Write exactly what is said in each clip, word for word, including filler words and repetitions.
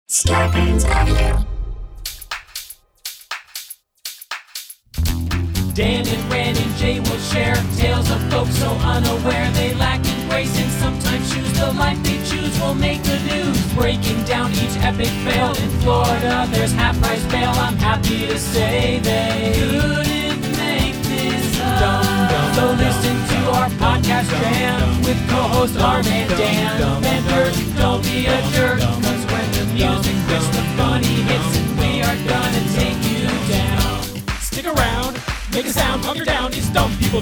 Scarpins Avenue. Dan and Ran and Jay will share tales of folks so unaware they lack in grace and sometimes choose the life they choose will make the news. Breaking down each epic fail in Florida, there's half price bail. I'm happy to say they couldn't make this up. So listen to our podcast jam with co-hosts Arm and Dan. Benders, don't be a jerk, cause when the music hits, the funny hits, and we are gonna take you down. Stick around. Make a sound, hunker down, it's Dumb People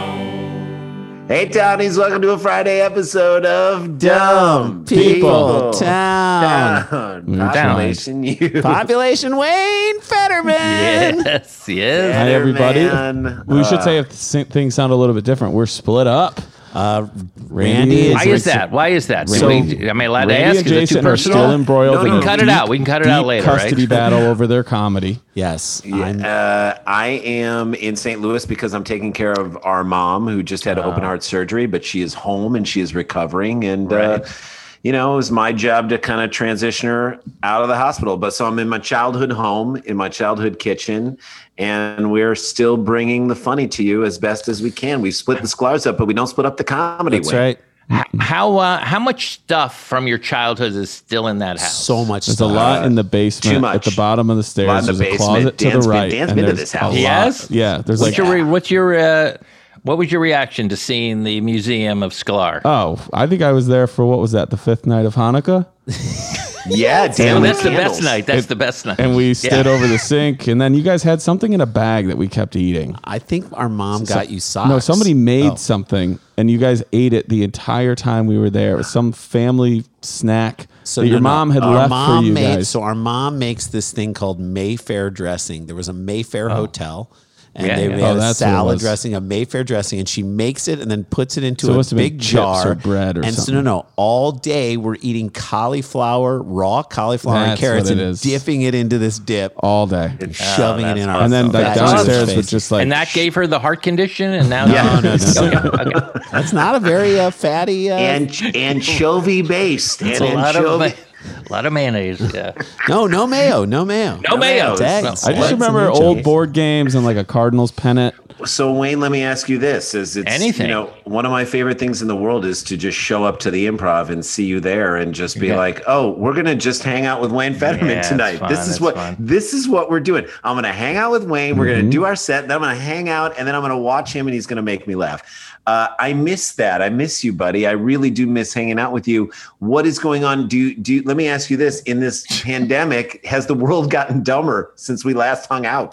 Town. Hey, Townies, welcome to a Friday episode of Dumb Dumb People Town. Town. Population you. Population Wayne Fetterman. Yes, yes. Hi, everybody. Fetterman. We should Uh, say if things sound a little bit different, we're split up. Uh, Randy Randy is- Why is that? Why is that? So, we, am I allowed to Randy ask? and Is it too Jason are still personal? embroiled No, in no, a We can cut it deep- out. We can cut it deep out later, custody right? battle over their comedy. Yes. I'm, Uh, I am in Saint Louis because I'm taking care of our mom who just had open heart surgery, but she is home and she is recovering. And, uh, Right. you know, it was my job to kind of transition her out of the hospital. But so I'm in my childhood home, in my childhood kitchen, and we're still bringing the funny to you as best as we can. We split the Sklar's up, but we don't split up the comedy. That's way. right. H- How uh, how much stuff from your childhood is still in that house? so much There's a stuff. lot in the basement too much. at the bottom of the stairs. Lot in the There's a basement. closet to Dan's the been- right. Dan's and been to there's this house. a He lot. has? Yeah. There's What's like, your re- what's your uh, what was your reaction to seeing the Museum of Sklar? oh, I think I was there for, what was that, the fifth night of Hanukkah? Yeah, Dan. oh, with that's the candles. best night. That's the best night. And we stood Yeah. over the sink, and then you guys had something in a bag that we kept eating. I think our mom got you socks. No, somebody made Oh. something, and you guys ate it the entire time we were there. It was some family snack So that your no, no. mom had Our left mom for you made, guys. So our mom makes this thing called Mayfair dressing. There was a Mayfair hotel. And Yeah, they yeah. made Oh, a that's what it salad was. dressing, a Mayfair dressing, and she makes it and then puts it into So it a must have been big chips jar. or bread or and so something. no, no, all day we're eating cauliflower, raw cauliflower and That's carrots, what it and is. dipping it into this dip, all day. and shoving it that's in our. And then like fat downstairs face. was just like, and that gave her the heart condition, and now No, no, no, no. Okay, okay. That's not a very uh, fatty. Uh, And anchovy based. And a lot of anchovy. a lot of mayonnaise. Yeah. no, no mayo, no mayo, No mayo. Dang. No. I just What's remember an old anchovy? board games and like a Cardinals pennant. So Wayne, let me ask you this: Is it's Anything. you know one of my favorite things in the world is to just show up to the Improv and see you there and just be Yeah. like, oh, we're gonna just hang out with Wayne Fetterman Yeah, it's tonight. fun, This is it's what fun. this is what we're doing. I'm gonna hang out with Wayne. We're Mm-hmm. gonna do our set. Then I'm gonna hang out, and then I'm gonna watch him, and he's gonna make me laugh. Uh, I miss that. I miss you, buddy. I really do miss hanging out with you. What is going on? Do you, do you, let me ask you this: in this pandemic, has the world gotten dumber since we last hung out?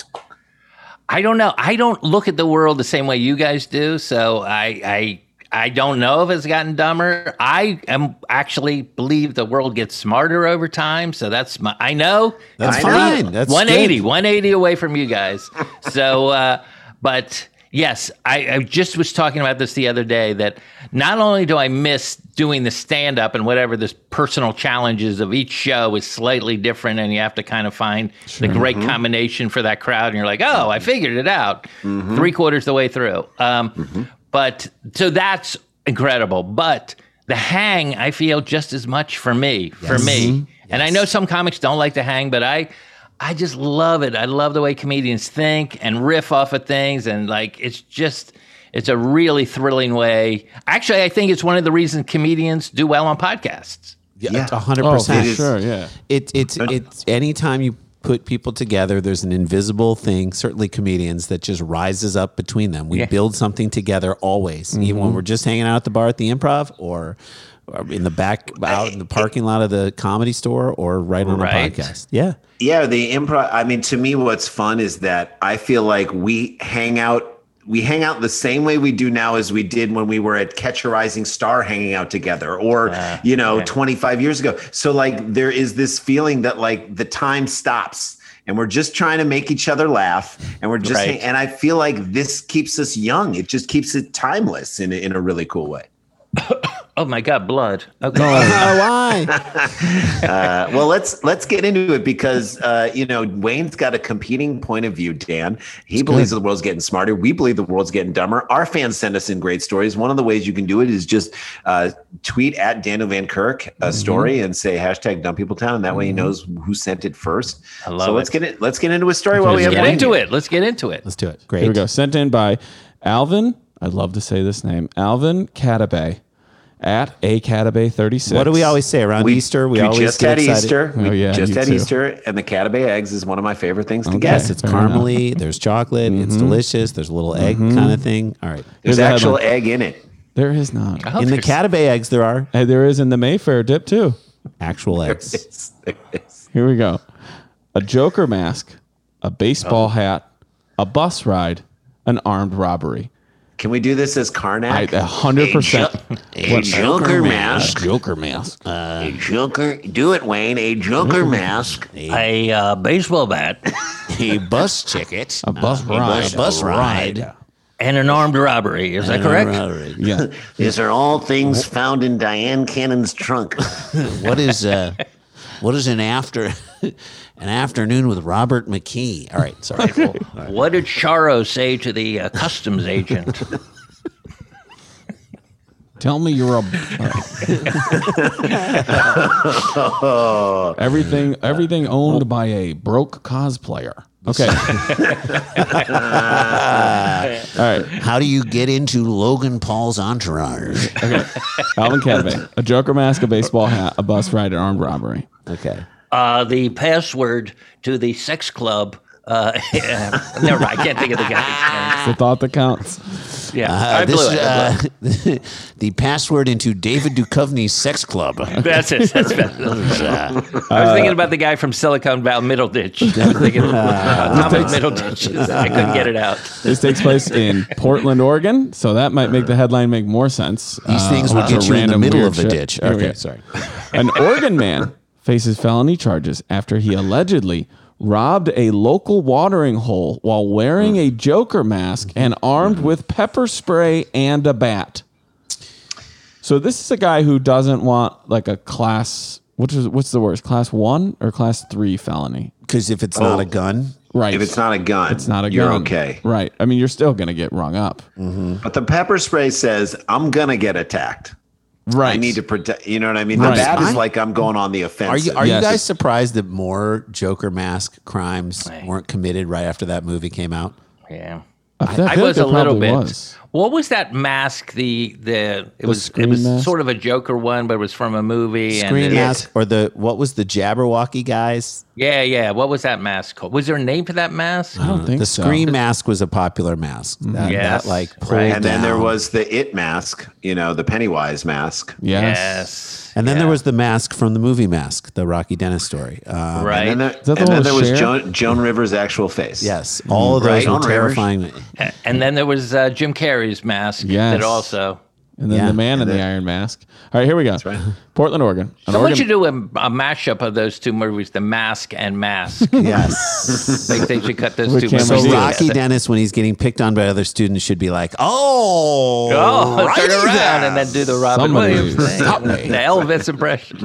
I don't know. I don't look at the world the same way you guys do, so I I I don't know if it's gotten dumber. I am actually believe the world gets smarter over time, so that's my I know. That's I fine. know. That's one eighty, good. one eighty away from you guys. So uh but yes, I, I just was talking about this the other day that not only do I miss doing the stand up and whatever the personal challenges of each show is slightly different and you have to kind of find the great combination for that crowd. And you're like, oh, I figured it out three quarters the way through. Um, But so that's incredible. But the hang, I feel just as much for me, for me. And I know some comics don't like to hang, but I, I just love it. I love the way comedians think and riff off of things. And like, it's just, it's a really thrilling way. Actually, I think it's one of the reasons comedians do well on podcasts. Yeah, a hundred Oh, for percent. sure, yeah. It, it's it's anytime you put people together, there's an invisible thing, certainly comedians, that just rises up between them. We Yeah. build something together always, even when we're just hanging out at the bar at the Improv or, or in the back, out in the parking lot of the Comedy Store or right on Right. a podcast. Yeah. Yeah, the improv. I mean, to me, what's fun is that I feel like we hang out. We hang out the same way we do now as we did when we were at Catch a Rising Star hanging out together, or Uh, you know, yeah. twenty-five years ago. So like, there is this feeling that like the time stops, and we're just trying to make each other laugh, and we're just. Right. hang- and I feel like this keeps us young. It just keeps it timeless in a, in a really cool way. Oh my God, blood. Okay. Oh, why? Uh, well, let's let's get into it because uh, you know Wayne's got a competing point of view. Dan, he believes the world's getting smarter. We believe the world's getting dumber. Our fans send us in great stories. One of the ways you can do it is just uh, tweet at Daniel Van Kirk a Mm-hmm. story and say hashtag Dumb People Town, and that way he knows who sent it first. I love so let's it. get it. Let's get into a story while we have Let's get Wayne into here. it. Let's get into it. Let's do it. Great. Here we go. Sent in by Alvin. I'd love to say this name. Alvin Catabay at a Catabay thirty-six. What do we always say around Easter? We, always just get had excited. Easter. We Oh, yeah, just you had too. Easter, and the Catabay eggs is one of my favorite things to Okay. get. Yes, it's Fair caramely. There's chocolate. It's delicious. There's a little egg kind of thing. All right. There's Here's the actual headline. egg in it. There is not. Oh, In the there's- Catabay eggs, there are Hey, there is in the Mayfair dip too. actual eggs. It's- it's- Here we go. A Joker mask, a baseball hat, a bus ride, an armed robbery. Can we do this as Karnak? I a hundred percent. A Joker mask. Joker mask. A Joker. Do it, Wayne. A Joker mask. A uh, baseball bat A bus ticket. A bus ride. A bus ride. and an armed robbery. Is that correct? Yeah. These are all things found in Diane Cannon's trunk. What is uh, what is an after an afternoon with Robert McKee? All right, sorry. What did Charo say to the uh, customs agent? Tell me you're a. uh, everything, everything owned by a broke cosplayer. Okay. All right. How do you get into Logan Paul's entourage? Okay. Alvin Catabay. A Joker mask, a baseball hat, a bus ride, an armed robbery. Okay. Uh, the password to the sex club. Uh, never mind. I can't think of the guy's The thought that counts. name. Yeah, Uh, I blew this, it. I blew it. uh, the password into David Duchovny's sex club. That's it. That's better. Uh, I was thinking about the guy from Silicon Valley, Middleditch. I was thinking of uh, Thomas Middleditch. I couldn't get it out. This takes place in Portland, Oregon, so that might make the headline make more sense. These Uh, things will bunch get of you in the random middle weird of the shit. ditch. Here we Okay, go. sorry. An Oregon man faces felony charges after he allegedly robbed a local watering hole while wearing a Joker mask and armed with pepper spray and a bat. So this is a guy who doesn't want like a class. Which is what's the worst? Class one or class three felony? Because if it's not a gun, Right. If it's not a gun, it's not a you're gun. okay. Right. I mean, you're still gonna get rung up. But the pepper spray says, I'm going to get attacked. Right. I need to protect. You know what I mean? Right. The bat is I- like I'm going on the are offensive. you are Yes. you guys surprised that more Joker mask crimes weren't committed right after that movie came out? Yeah. I, feel I like was there a little probably bit. was. What was that mask? The the it was it screen was mask? sort of a Joker one, but it was from a movie. Screen and it- mask or the what was the Jabberwocky guys? Yeah, yeah. What was that mask called? Was there a name for that mask? I don't think The so. Scream mask was a popular mask. That, Yes. that like pulled Right. and then there down. was the It mask, you know, the Pennywise mask. Yes. Yes. And then Yeah. there was the mask from the movie Mask, the Rocky Dennis story. Um, right. And then there, that the and one then with there was Cher? Joan, Joan Rivers' actual face. Yes, all of those Right. were Joan Rivers. terrifying. And then there was uh, Jim Carrey's mask. Yes. That also. And then Yeah. the man in the iron mask. All right, here we go. right. Portland, Oregon. An Someone Oregon- should do a, a mashup of those two movies, The Mask and Mask. Yes. I think they should cut those With two Cameron So movies Diaz. Rocky together. Dennis, when he's getting picked on by other students, should be like, "Oh, Oh, righty turn around there." and then do the Robin Somebody Williams thing. stop me. The Elvis impression.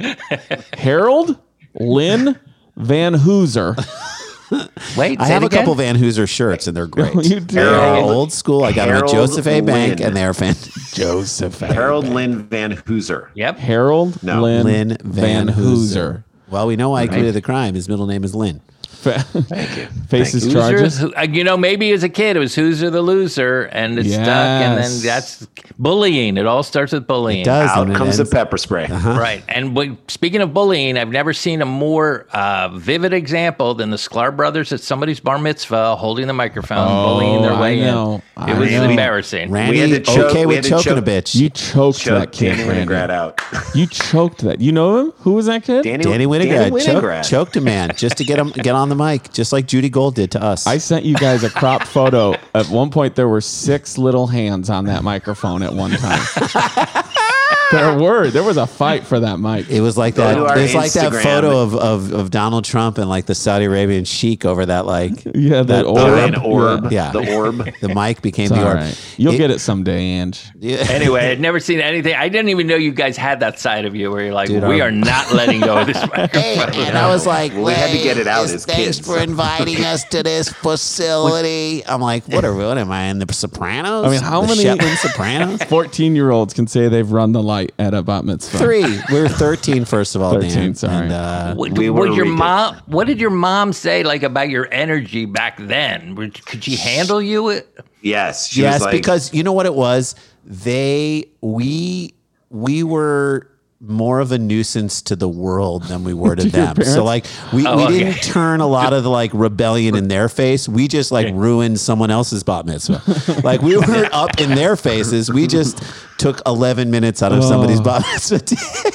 Harold Lynn Van Hooser. Wait, I say have it a couple again? Van Hooser shirts, and they're great. You do. They're Harold- old school. I got them at Harold Joseph A. Bank, Lynn. and they're fan- Joseph. Harold Lynn Van Hooser. Yep. Harold No. Lynn, Lynn Van, Van Hooser. Hooser. Well, we know why he committed the crime. His middle name is Lynn. Thank you. Faces Hoosier, charges. who- uh, you know, maybe as a kid it was Hoosier the loser, and it's stuck, and then Yes. that's bullying. It all starts with bullying. It does. Out and it comes the ends- pepper spray. Right. And when, speaking of bullying, I've never seen a more uh, vivid example than the Sklar brothers at somebody's bar mitzvah holding the microphone, bullying their I way know. in. I It was know. embarrassing. Randy, We had to choke- okay we with had to choking choke- a bitch. You choked Choke that kid, Danny Randy. Winograd out. You choked that. You know him? Who was that kid? Danny, Danny Winograd, Danny choked, Winograd. choked a man just to get him get on the mic, just like Judy Gold did to us. I sent you guys a cropped photo. At one point, there were six little hands on that microphone at one time. There were. There was a fight for that mic. It was like Go that. to our It was like that Instagram. photo of, of of Donald Trump and like the Saudi Arabian sheik over that like Yeah, the that orb. Oh, an orb. Yeah. The orb. The mic became It's the all orb. right. You'll It- get it someday, Ange. Yeah. Anyway, I'd never seen anything. I didn't even know you guys had that side of you where you're like, Dude, we our- are not letting go of this Hey, microphone. and I was like, Well, we had to get it out "Hey, as thanks kids." for inviting us to this facility. I'm like, what are what am I in the Sopranos? I mean, how The many- Shetland Sopranos? fourteen-year-olds can say they've run the light at a bat mitzvah. Three. We were thirteen, first of all. thirteen, Dan. sorry. And, uh, What, We what were your ridiculous. mom? What did your mom say like about your energy back then? Were- Could she handle you? Yes. She yes, was like, because you know what it was. They we we were more of a nuisance to the world than we were to To your them. So parents? like we, Oh, we okay. didn't turn a lot of the like rebellion in their face. We just like ruined someone else's bat mitzvah. Like we weren't up in their faces. We just took eleven minutes out of somebody's Oh. bat mitzvah.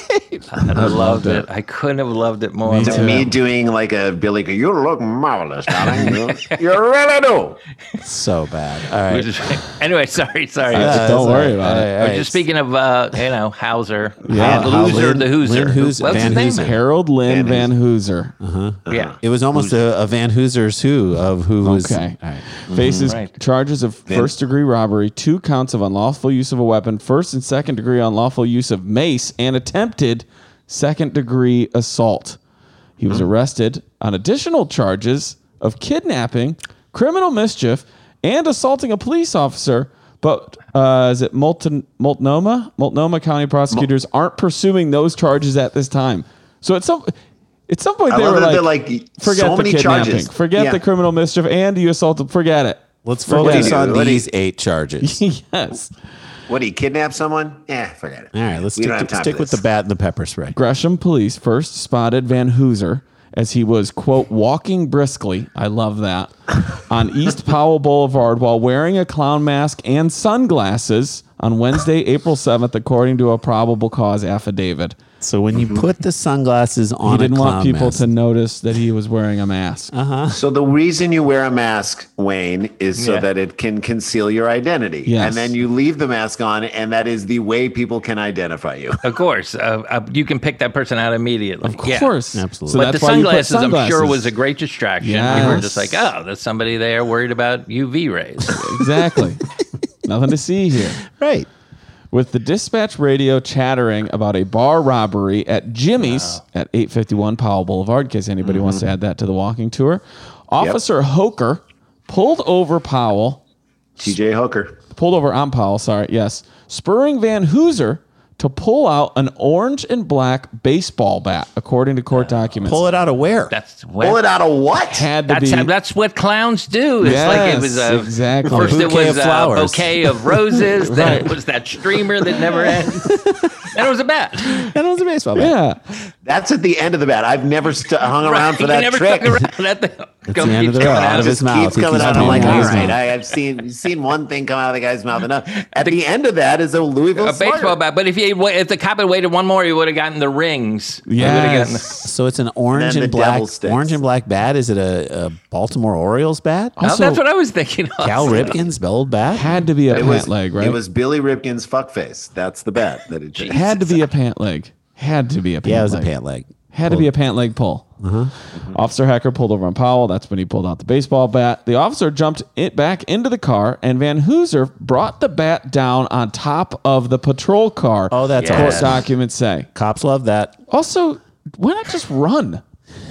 I loved loved it. it. I couldn't have loved it more. Me to too. me doing like a Billy, you look marvelous, darling. You, you really do. So bad. All right. Anyway, sorry, sorry. Uh, Don't worry about it. All We're just speaking of, uh, you know, Hauser. Yeah. the How loser, Lynn- the Hooser. Lynn Hooser- What's Van his name? Hooser. Harold Lynn Van Van Hooser. Yeah. It was almost a, a Van Hooser's who of who was Okay. all right. Faces Right. charges of first degree robbery, two counts of unlawful use of a weapon, first and second degree unlawful use of mace, and attempted second degree assault. He was arrested on additional charges of kidnapping, criminal mischief, and assaulting a police officer. But uh, is it Multon, Multnomah? Multnomah County prosecutors aren't pursuing those charges at this time. So at some at some point I they love were that like, they're like, forget so the many kidnapping, charges. forget Yeah. the criminal mischief, and you assaulted. Forget it. Let's Forget focus it. on What do you- these eight charges. Yes. What, he kidnapped someone? Yeah, forget it. All right, let's We stick, don't have to, time stick for with the this. bat and the pepper spray. Gresham police first spotted Van Hooser as he was, quote, walking briskly, I love that, on East Powell Boulevard while wearing a clown mask and sunglasses on Wednesday, April seventh, according to a probable cause affidavit. So when you put the sunglasses on, He didn't a want clown people mask, to notice that he was wearing a mask. So the reason you wear a mask, Wayne, is so Yeah. that it can conceal your identity. Yes. And then you leave the mask on, and that is the way people can identify you. Of course. Uh, uh, you can pick that person out immediately. Of course. Absolutely. So But the that's why you put sunglasses, I'm sure, sunglasses. was a great distraction. We were just Yes. like, oh, there's somebody there worried about U V rays. Exactly. Nothing to see here. right? With the dispatch radio chattering about a bar robbery at Jimmy's at eight fifty-one Powell Boulevard, in case anybody wants to add that to the walking tour. Officer Hoker pulled over Powell, T J Hooker. pulled over on Powell, sorry, yes, spurring Van Hooser to pull out an orange and black baseball bat, according to court documents. Pull it out of where? That's what. Pull it out of what? Had to That's, be. how, that's what clowns do. It's like it Yes, was a exactly. First, it Bouquet was of a flowers. bouquet of roses. Then Right. it was that streamer that never ends. Then it was a bat. And it was a baseball bat. yeah. That's at the end of the bat. I've never st- hung around for He that never trick. stuck around. That thing the end of the keeps road. coming Out of his Just mouth. keeps He coming keeps out. I'm coming like, out of all his right, mouth. I, I've seen seen one thing come out of the guy's mouth enough. At the end of that is a Louisville A baseball Slugger. bat. But if he if the cop had waited one more, he would have gotten the rings. He would have gotten the- Yes. So it's an orange then and the black devil sticks. orange and black bat. Is it a, a Baltimore Orioles bat? Oh, Also- that's what I was thinking of. Cal Ripken's old bat. Had to be a It pant was leg, right? It was Billy Ripken's fuckface. That's the bet that it had to be a pant leg. Had to be a pant Yeah, it was leg. a pant leg. Had to be a pant leg pull. Officer Hecker pulled over on Powell. That's when he pulled out the baseball bat. The officer jumped it back into the car, and Van Hooser brought the bat down on top of the patrol car. Oh, that's Yes. court awesome. documents say. Cops love that. Also, why not just run?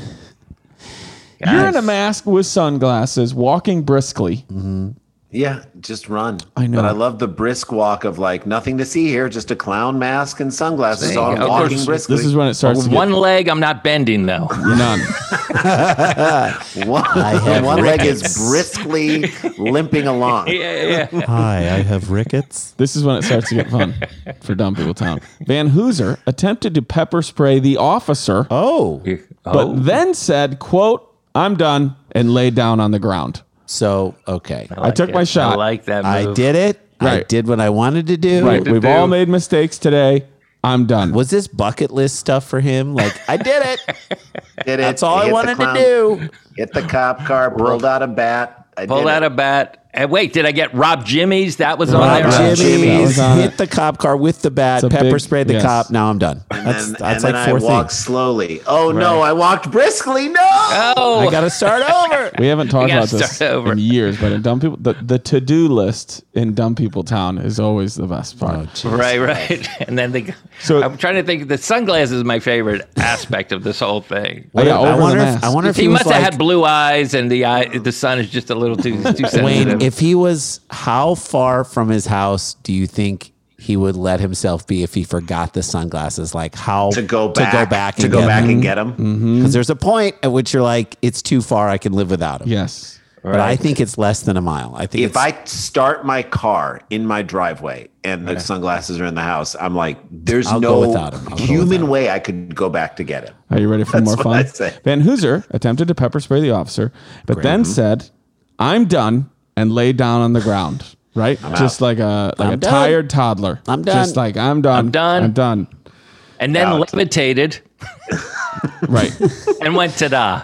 You're in a mask with sunglasses, walking briskly. Yeah, just run. I know. But I love the brisk walk of like nothing to see here, just a clown mask and sunglasses There you on, go. Of walking course, briskly. This is when it starts With to get one leg, I'm not bending though. none. one, have one leg is rickets. briskly limping along. Yeah, yeah. Hi, I have rickets. This is when it starts to get fun for Dumb People Town. Van Hooser attempted to pepper spray the officer, Oh, Oh, but then said, quote, I'm done, and laid down on the ground. so okay. I like took it. my shot. I like that. I move. did it. I Right. did what I wanted to do. Right. to We've do. all made mistakes today. I'm done. Was this bucket list stuff for him? Like, I did it. Did it, That's all hit I the wanted to clown, do. Hit the cop car, pulled out a bat. I Pulled did out it. a bat Uh, wait, did I get Rob Jimmy's? That was on Rob there. Rob Jimmy's Jimmy's. That was on hit the cop car with the bat, It's a pepper big- sprayed the yes. cop. Now I'm done. And That's then, that's and like then four I walked things. slowly. Oh no, I walked briskly. No. Oh, I got to start over. We haven't talked gotta about this start over. in years, but in dumb people, the, the to-do list in Dumb People Town is always the best part. Oh, jeez. right, right. And then they. So- I'm trying to think. The sunglasses is my favorite aspect of this whole thing. Oh, yeah, I over wonder the if mask. I wonder if He, he, was must have like, had blue eyes, and the eye, the sun is just a little too too sensitive. Wayne, if he was, how far from his house do you think he would let himself be if he forgot the sunglasses? Like how To go back. to go back To and go get back them? and get him. Because there's a point at which you're like, it's too far. I can live without him. Yes. But I think it's less than a mile. I think If it's, I start my car in my driveway and the sunglasses are in the house, I'm like, there's I'll go no without 'em. I'll go human without 'em. way I could go back to get him. Are you ready for That's more what fun? I say. Van Hooser attempted to pepper spray the officer, but then said, "I'm done," and laid down on the ground. Right, just like a like I'm a done. tired toddler. I'm done. Just like I'm done. I'm done. I'm done. and then Out. levitated Right. and went ta-da.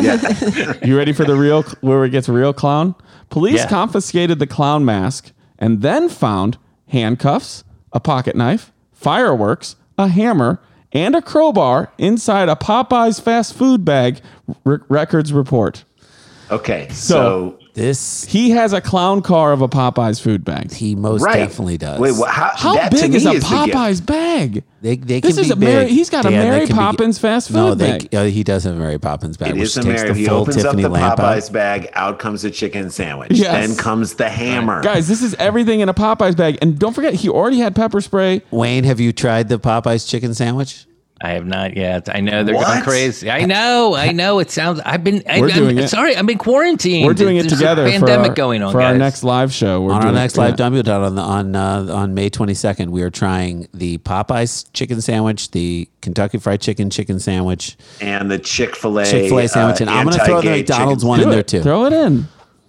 You ready for the real where it gets real clown? Police Yeah. confiscated the clown mask and then found handcuffs, a pocket knife, fireworks, a hammer, and a crowbar inside a Popeyes fast food bag. R- records report. Okay, So- so, this, He has a clown car of a Popeyes food bag. he most right, definitely does. Wait, what, how, How that to big me is a the gift. Popeyes bag? They, they This can is be a Mary- big. he's got a Dan, they Mary can be- Poppins fast No, food they, bag. uh, he does have a Mary Poppins bag, It which is a takes Mary. the If he full opens Tiffany up the lamp Popeyes out. bag, out comes a chicken sandwich. Yes. Then comes the hammer. Guys, this is everything in a Popeyes bag. And don't forget, he already had pepper spray. Wayne, have you tried the Popeyes chicken sandwich? I have not yet. I know they're going What? crazy. I know. I know. It sounds. I've been. I, We're I'm, doing it. Sorry, I'm in quarantine. We're doing it There's together A for pandemic our, going on, for guys. our next live show. We're On our doing next it, live yeah. Dumb People Town on the, on uh, on May twenty-second, we are trying the Popeyes chicken sandwich, the Kentucky Fried Chicken chicken sandwich, And the Chick-fil-A, Chick-fil-A sandwich, uh, and I'm going to throw the anti-gay McDonald's chicken one in Do there it. too. Throw it in.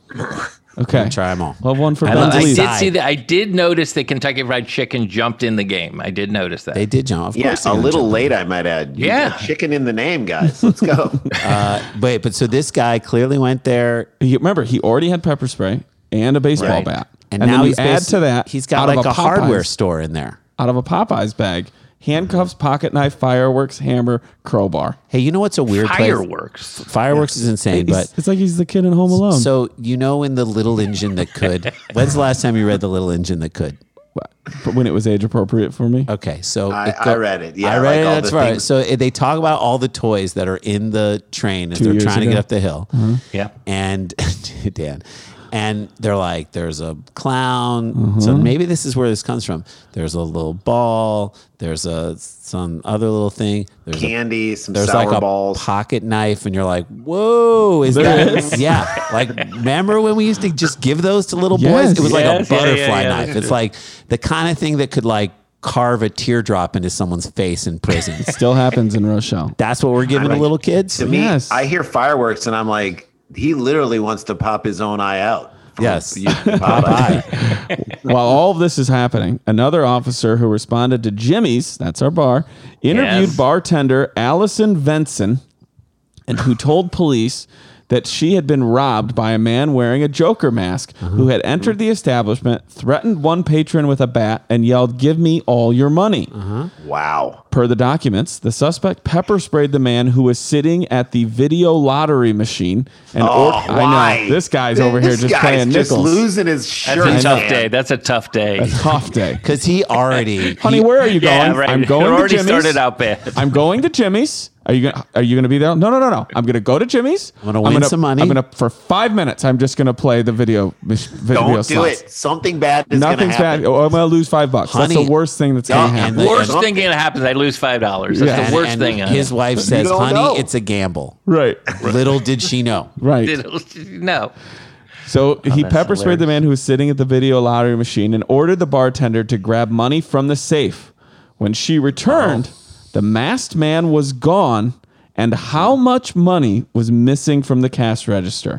Okay. Try them all. We'll have one for I, Ben love- I Delete. did see that. I did notice that Kentucky Fried Chicken jumped in the game. I did notice that. They did jump. Of Yeah, course, they're a gonna little jump in. late, I might add. You Yeah. got chicken in the name, guys. Let's go. Uh, wait, but so this guy clearly went there, He, remember, he already had pepper spray and a baseball Right. bat. and, And, now then you he's add basi- to that, he's got out of like a, Popeyes- hardware store in there. out of a Popeyes bag, handcuffs, pocket knife, fireworks, hammer, crowbar. Hey, you know what's a weird place? Fireworks. Fireworks is insane, He's- but it's like he's the kid in Home Alone. so you know in the Little Engine That Could. When's the last time you read the Little Engine That Could? But when it was age appropriate for me. Okay, so I- it I read it. Yeah, I read like it. all That's the right. things- So it- they talk about all the toys that are in the train as Two they're years trying to ago. get up the hill. Yeah. And Dan, and they're like, there's a clown. Mm-hmm. So maybe this is where this comes from. There's a little ball. There's a some other little thing. There's a Candy, some there's sour like a balls. pocket knife, and you're like, "Whoa, is There that?" is. Yeah, like remember when we used to just give those to little Yes. boys? It was like Yes, a yeah, yeah, butterfly yeah. knife. It's like the kind of thing that could like carve a teardrop into someone's face in prison. Still happens in Rochelle. That's what we're giving to like- little kids. To me, Yes. I hear fireworks and I'm like, he literally wants to pop his own eye out. from Yes. the- Popeye. While all of this is happening, another officer who responded to Jimmy's, that's our bar, interviewed Yes. bartender Allison Venson, and who told police that she had been robbed by a man wearing a Joker mask who had entered the establishment, threatened one patron with a bat, and yelled, "Give me all your money." Wow. Per the documents, the suspect pepper sprayed the man who was sitting at the video lottery machine. And Oh, or- why? I know this guy's over here This just guy's playing just nickels. losing his That's shirt. a tough man. day. That's a tough day. Tough day. Because he already, Honey, he- where are you going? Yeah, right. I'm It going to already Jimmy's. started out bad. I'm going to Jimmy's. Are you gonna Are you gonna be there? No, no, no, no. I'm gonna go to Jimmy's. I'm gonna win some money. I'm gonna for five minutes. I'm just gonna play the video. video Don't do slots. it. Something bad is going to Nothing's happen. bad. Oh, I'm gonna lose five bucks. Honey. That's the worst thing that's No, gonna and happen. the- Worst and- thing that happens, I lose five dollars. That's Yeah. the and- worst and thing. on his it. wife says, don't "Honey, know. it's a gamble." right, Little did she know. right. no. So he that's pepper sprayed the hilarious. man who was sitting at the video lottery machine and ordered the bartender to grab money from the safe. When she returned, the masked man was gone, and how much money was missing from the cash register.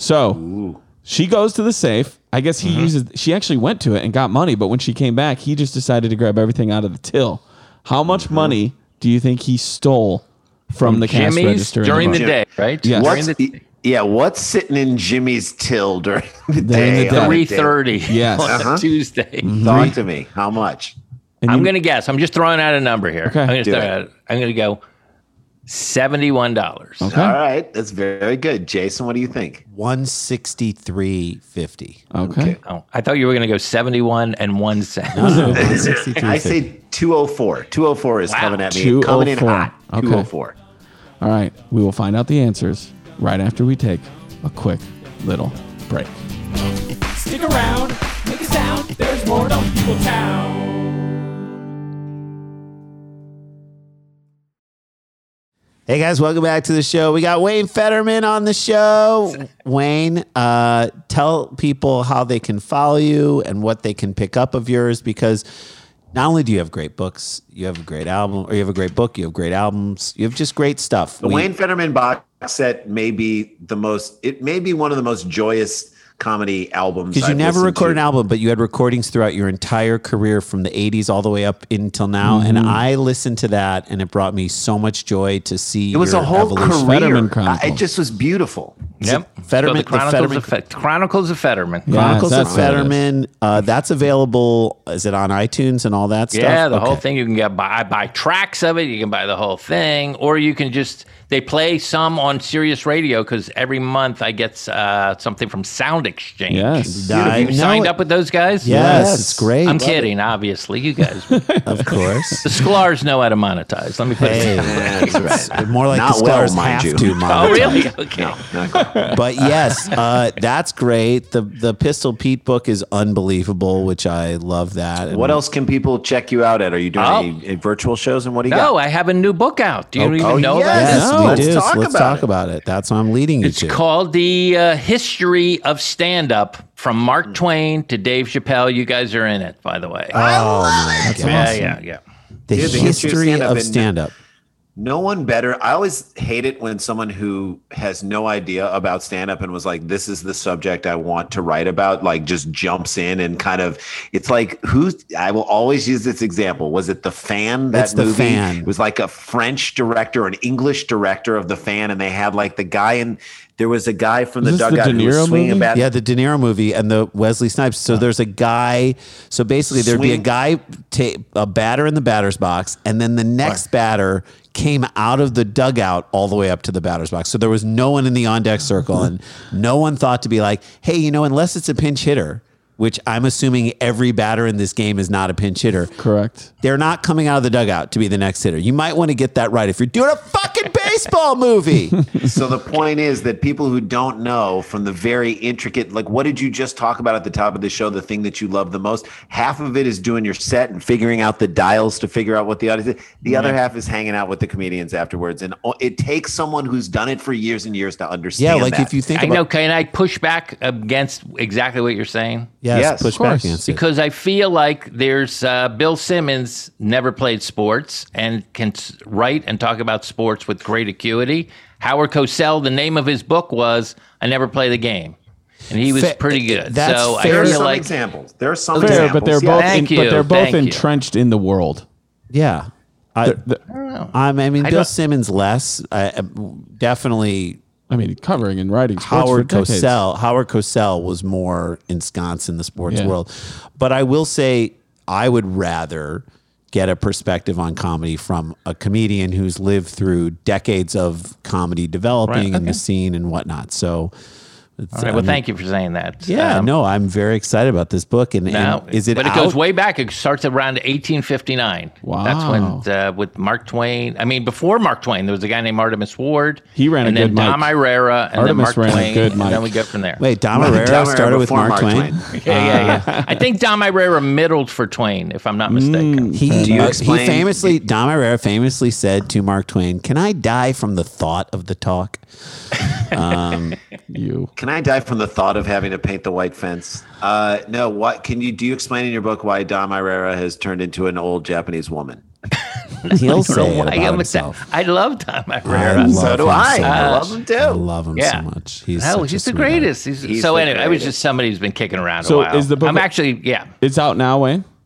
So she goes to the safe. I guess he uses. She actually went to it and got money, but when she came back, he just decided to grab everything out of the till. How much money do you think he stole from, the cash Jimmy's register in during the bar? day, right? Yes. During What's, the, Yeah, what's sitting in Jimmy's till during the During day? the day. on a Three day? thirty. Yes. on Uh-huh. a Tuesday. Talk to me. How much? And I'm you- gonna guess. I'm just throwing out a number here. Okay. I'm gonna Do throw it. out, I'm gonna go seventy-one dollars. Okay. All right, that's very good. Jason, what do you think? one sixty-three fifty. Okay. Oh, I thought you were gonna go seventy-one and one cent. one sixty-three I fifty. say two oh four. two oh four is Wow. coming at me. Coming in two oh four. hot. Okay. two oh four. All right. We will find out the answers right after we take a quick little break. Stick around, make a sound. There's more Dumb People Town. Hey guys, welcome back to the show. We got Wayne Fetterman on the show. Wayne, uh, tell people how they can follow you and what they can pick up of yours, because not only do you have great books, you have a great album, or you have a great book, you have great albums, you have just great stuff. The We- Wayne Fetterman box set may be the most, it may be one of the most joyous comedy albums. Because you I've never listened recorded to. an album, but you had recordings throughout your entire career from the eighties all the way up until now. And I listened to that, and it brought me so much joy to see It was your a whole evolution. career. Fetterman I- Chronicles. It just was beautiful. Yep. Fetterman- So the the Chronicles, Fetterman- of, Fe- Chronicles of Fetterman. Yeah. Chronicles Yes, of that's what it is. Fetterman. Uh, that's available. Is it on iTunes and all that stuff? Yeah, the whole Okay. thing. You can get buy, buy tracks of it. You can buy the whole thing, or you can just they play some on Sirius Radio because every month I get uh, something from Sound Exchange. Yes. I You know signed it. up with those guys? Yes, Yes. it's great. I'm kidding, obviously. You guys, the Of course. Sklars know how to monetize. Let me put Hey, it. That's right. more like Not the well, stars mind have you. to. Oh, monetize. really? Okay. Not quite. But yes, uh, that's great. The the Pistol Pete book is unbelievable, which I love that. And What else can people check you out at? Are you doing Oh. any, any virtual shows, and what do you No, got? I have a new book out. Do you Oh, even oh, know yes. about it? Yes, No, we let's do. talk Let's about talk it. about it. That's what I'm leading you It's to. called The uh, History of Stand-Up from Mark Twain to Dave Chappelle. You guys are in it, by the way. oh my God. yeah, yeah, yeah. The, Yeah, the history of history stand-up of and- stand-up. No one better. I always hate it when someone who has no idea about stand up and was like, this is the subject I want to write about, like just jumps in and kind of, it's like, who's, I will always use this example. Was it The Fan? That It's The movie? Fan. It was like a French director, an English director of The Fan. And they had like the guy in, there was a guy from the Is this the dugout De who was Niro swinging movie? a bat. Yeah, the De Niro movie and the Wesley Snipes. So there's a guy. So basically, there'd be a Swing. guy, ta- a batter in the batter's box, and then the next batter came out of the dugout all the way up to the batter's box. So there was no one in the on deck circle, and no one thought to be like, hey, you know, unless it's a pinch hitter, which I'm assuming every batter in this game is not a pinch hitter. Correct. They're not coming out of the dugout to be the next hitter. You might want to get that right if you're doing a fucking baseball movie. So the point is that people who don't know from the very intricate, like what did you just talk about at the top of the show, the thing that you love the most, half of it is doing your set and figuring out the dials to figure out what the audience is. The other half is hanging out with the comedians afterwards. And it takes someone who's done it for years and years to Yeah, understand like that. if you think I about know. Can I push back against exactly what you're saying? yes, Yes, push of back course. against it. Because I feel like there's uh, Bill Simmons never played sports and can s- write and talk about sports with great acuity. Howard Cosell, the name of his book was "I Never Play the Game," and he was Fa- pretty good. that's so fair. there I are feel some like examples. There are some Fair, examples. but they're yeah. both Thank in, you, but they're both thank you. entrenched in the world. Yeah. I, The- I'm- I mean, I Bill don't- Simmons less. I, I- definitely I mean, covering and writing sports Howard for decades. Cosell. Howard Cosell was more ensconced in the sports Yeah. world. But I will say, I would rather get a perspective on comedy from a comedian who's lived through decades of comedy developing Right, and the okay. scene and whatnot. So, it's, All right, I well, mean, thank you for saying that. Yeah, Um, no, I'm very excited about this book. And, No, and is it but it out? goes way back. It starts around eighteen fifty-nine. That's when Wow. uh, with Mark Twain. I mean, before Mark Twain, there was a guy named Artemus Ward. He ran a and good then Dom mic. Irera, and Artemus then Mark ran a Twain, good and mic. then we go from there. Wait, Dom Dom Herrera Herrera started with before Mark, Mark Twain. Twain. Yeah, yeah, yeah. I think Dom Irera middled for Twain, if I'm not mistaken. He, Do you uh, explain- he famously, Dom Herrera famously said to Mark Twain, "Can I die from the thought of the talk?" You. Can I die from the thought of having to paint the white fence? Uh, no. What can you do? You explain in your book why Dom Irera has turned into an old Japanese woman? He'll I say don't it know about why I'm himself. upset. I love Dom I Irera. love So do him I. so I much. love him too. I love him Yeah. so much. He's No, such a he's the sweetheart. greatest. He's, He's so the anyway, I was greatest. just somebody who's been kicking around So a while. is the book- I'm actually, yeah. It's out now, Wayne.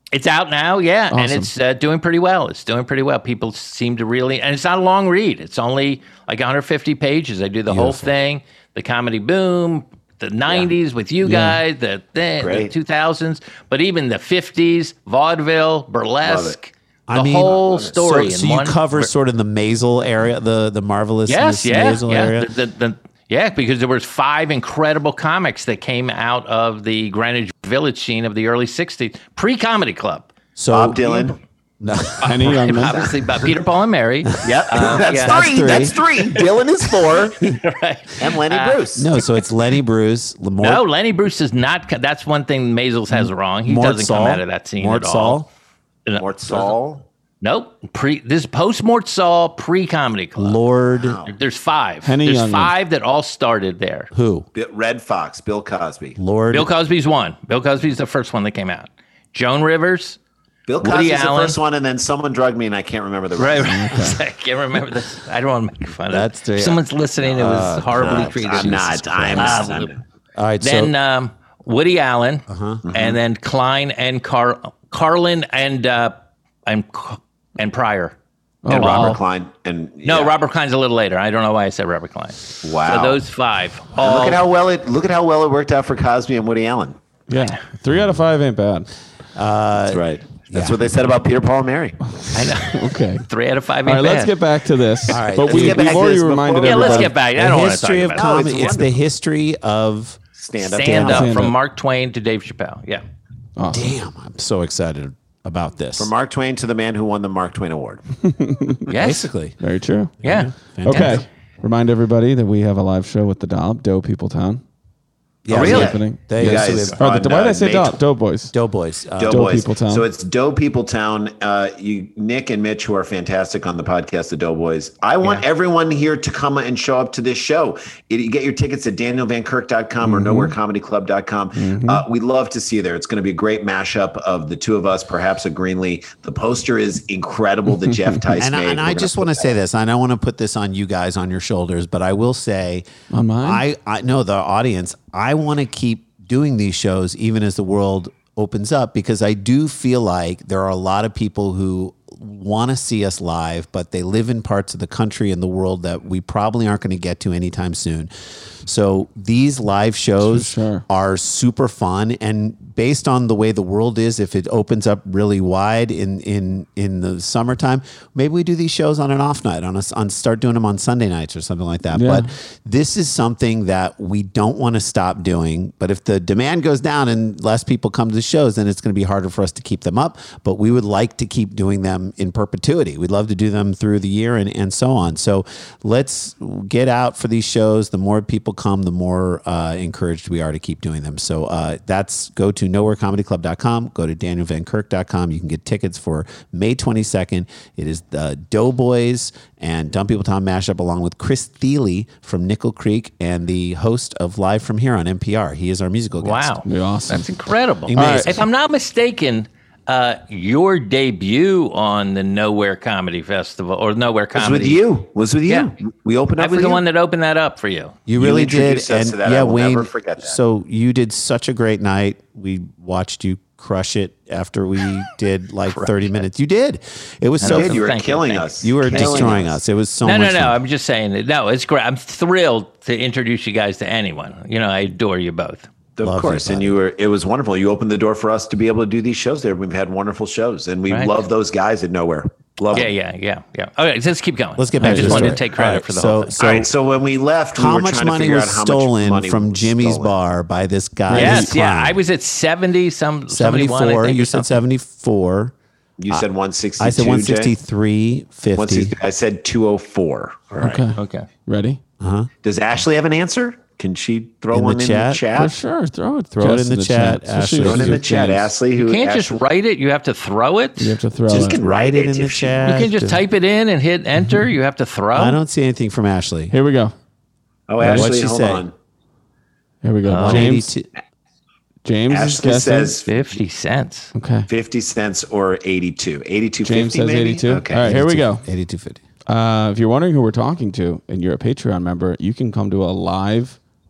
It's out now, yeah, and Awesome. it's uh, doing pretty well. It's doing pretty well. People seem to really, and it's not a long read. It's only like one hundred fifty pages. I do the whole thing, the comedy boom, the nineties with you guys, the, the, the Great. two thousands, but even the fifties, vaudeville, burlesque, the I mean, whole story So, in so you one. cover sort of the Maisel area, the the marvelous Yes, Miss yeah, Maisel yeah. area. The, the, the, yeah, because there was five incredible comics that came out of the Greenwich Village scene of the early sixties, pre-comedy club. So Bob Dylan. Penny Youngman. Obviously, but Peter, Paul, and Mary. Yep. that's, yeah. three. That's three. That's three. Dylan is four. Right. And Lenny Uh, Bruce. No, so it's Lenny Bruce, Lamort, No, Lenny Bruce is not. co- That's one thing Maisels has wrong. He Mort doesn't Saul, come out of that scene Mort at all. Saul, No, Mort Saul. Nope. Pre. This post Mort Saul pre comedy club. Lord, There's five. Penny There's Youngman. five that all started there. who? Bi- Red Fox. Bill Cosby. Lord, Bill Cosby's one. Bill Cosby's the first one that came out. Joan Rivers. Bill Woody Cosby's the Allen. first one, and then someone drugged me, and I can't remember the Right. rest. right. I can't remember this. I don't want to make fun That's of the- it. If someone's listening, it was horribly No, treated. I'm not. I'm Ah, not. Lou. All right, Then so um, Woody Allen, and then Klein and Car- Carlin and uh, and and Pryor. And Oh, Robert all- Klein. And No, yeah. Robert Klein's a little later. I don't know why I said Robert Klein. Wow. So those five. And All, look at how well it. Look at how well it worked out for Cosby and Woody Allen. Yeah, three out of five ain't bad. That's right. That's yeah. what they said about Peter, Paul, and Mary. I know. Okay. Three out of five. All Ain't right, let's bad. get back to this. All right, but let's we, get back we've to already this before- reminded Yeah, everybody. let's get back. I the don't want to talk history of about No, comedy. it's It's, the wonderful. history of. Stand it. up. Stand up Stand from up. Mark Twain to Dave Chappelle. Yeah. Awesome. Damn, I'm so excited about this. From Mark Twain to the man who won the Mark Twain Award. Yes. Basically, Very true. Yeah. Okay. Remind everybody that we have a live show with the Dollop, Doe Peopletown. yeah, really? yeah. Happening. They, You so guys- they- Or the, On, why did I uh, say May Dollop? tw- Doughboys. Doughboys. Uh, Doe Doe Boys. Peopletown. So it's Doe Peopletown. Uh, you, Nick and Mitch, who are fantastic on the podcast, the Doughboys. I want everyone here to come and show up to this show. It, you get your tickets at daniel van kirk dot com or nowhere comedy club dot com. Uh, we'd love to see you there. It's going to be a great mashup of the two of us, perhaps a Greenlee. The poster is incredible that Jeff Tice and, made. I- and We're I gonna just put want to that say this. I don't want to put this on you guys on your shoulders, but I will say, On mine? I I know the audience. I want to keep doing these shows even as the world opens up because I do feel like there are a lot of people who want to see us live, but they live in parts of the country and the world that we probably aren't going to get to anytime soon. So these live shows Sure. are super fun, and based on the way the world is, if it opens up really wide in in in the summertime, maybe we do these shows on an off night, on a, on start doing them on Sunday nights or something like that. Yeah. But this is something that we don't want to stop doing. But if the demand goes down and less people come to the shows, then it's going to be harder for us to keep them up. But we would like to keep doing them in perpetuity. We'd love to do them through the year and, and so on. So let's get out for these shows. The more people come, the more uh, encouraged we are to keep doing them. So uh, that's go to nowhere comedy club dot com, go to daniel van kirk dot com. You can get tickets for May twenty-second. It is the Doughboys and Dumb People Town mashup along with Chris Thiele from Nickel Creek and the host of Live From Here on N P R. He is our musical guest. Wow. Be awesome. That's incredible. Amazing. If I'm not mistaken, uh, your debut on the Nowhere Comedy Festival or Nowhere was Comedy with you. Was with you. Yeah. We opened up I was for the you. one that opened that up for you. You You really did, introduced us and to that. I yeah, will Wayne. never forget that. So you did such a great night. We watched you crush it after we did like thirty minutes. You did. It was so. You did. You were Thank you, killing thank us. You were Killing destroying us. It was so No, much no, no. fun. I'm just saying that. No, it's great. I'm thrilled to introduce you guys to anyone. You know, I adore you both. Of Love course, you, and buddy. you were. It was wonderful. You opened the door for us to be able to do these shows there. We've had wonderful shows, and we Right. love those guys at Nowhere. Love Yeah, them. yeah, yeah, yeah. Okay, let's keep going. Let's get back I to just the wanted story. to take credit All right, for the so, whole thing. So, All right. So when we left, we how were much trying money to figure was out how stolen much money from was Jimmy's stolen. bar by this guy? Yes, who's yeah. crying? I was at seventy, some seventy-one, I seventy-four. think, You or said something. seventy-four. You said one sixty-two. I said one sixty-three fifty. I said two oh four. All right. Okay. Okay. Ready? Does Ashley have an answer? Can she throw In the one in chat? the chat? For sure. Throw it. Throw it Jess in the chat, So Ashley. she- Throw it in she's the with chat, James. Ashley. Who You can't just Ashley- write it. You have to throw it. You have to throw Just it. can Write it in the if she- chat. You can just type it in and hit enter. You have to throw. I don't see anything from Ashley. Here we go. Oh, What'd Ashley, she hold say? on. Here we go. one James. eighty-two. James is Ashley guessing. says fifty cents. Okay. fifty cents or eighty-two. eighty-two James fifty, says maybe? eighty-two. Okay. All right, here we go. eighty-two fifty. Uh, if you're wondering who we're talking to and you're a Patreon member, you can come to a live